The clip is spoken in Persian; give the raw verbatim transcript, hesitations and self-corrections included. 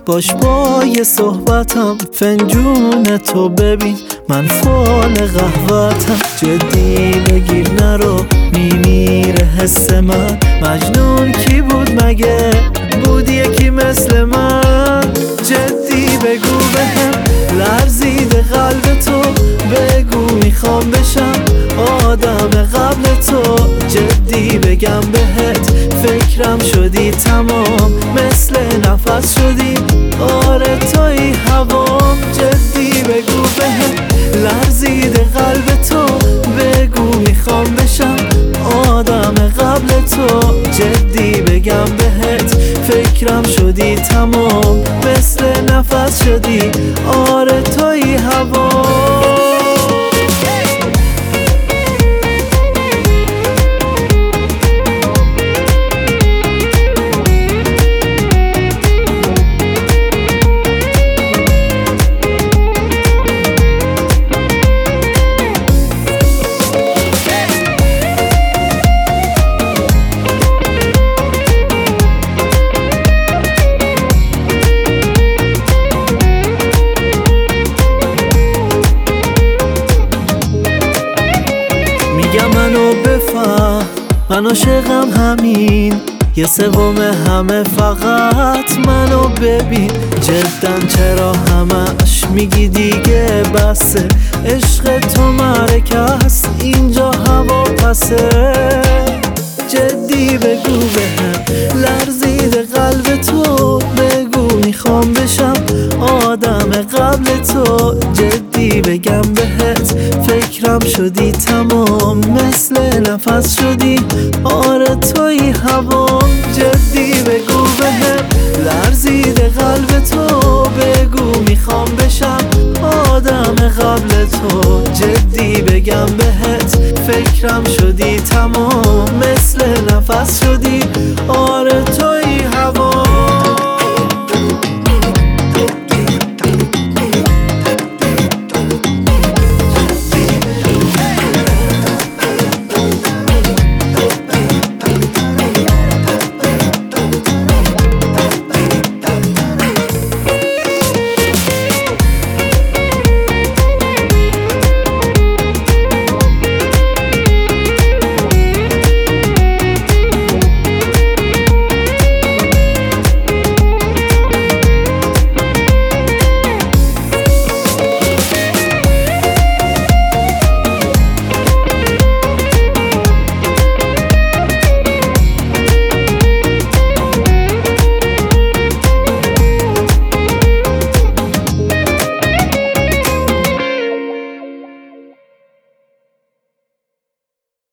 باش با یه صحبتم، فنجون تو ببین من فال قهوتم. جدی بگیر نرو میمیره حس من، مجنون کی بود مگه بود یکی مثل من؟ جدی بگو بهم لرزیده قلب تو، بگو میخوام بشم آدم قبل تو. جدی بگم بهت فکرم شدی تمام، مثل نفس شدی آره توی هوام. جدی بگو بهم لرزیده قلب تو، بگو میخوام بشم آدم قبل تو. جدی بگم بهت فکرم شدی تمام، مثل نفس شدی آره توی هوام. میگم منو بفهم، من عاشقم همین، یه سوم همه فقط منو ببین. جدن چرا همش میگی دیگه بسه، عشق تو معرکه است اینجا هوا پسه. جدی بگو بهم لرزیده قلب تو، بگو میخوام بشم آدم قبل تو. جدی بگم بهت فکرم شدی تمام، مثل نفس شدی آره توی هوام. جدی بگو بهم لرزیده قلب تو، بگو میخوام بشم آدم قبل تو. جدی بگم بهت فکرم شدی تمام، مثل نفس شدی آره توی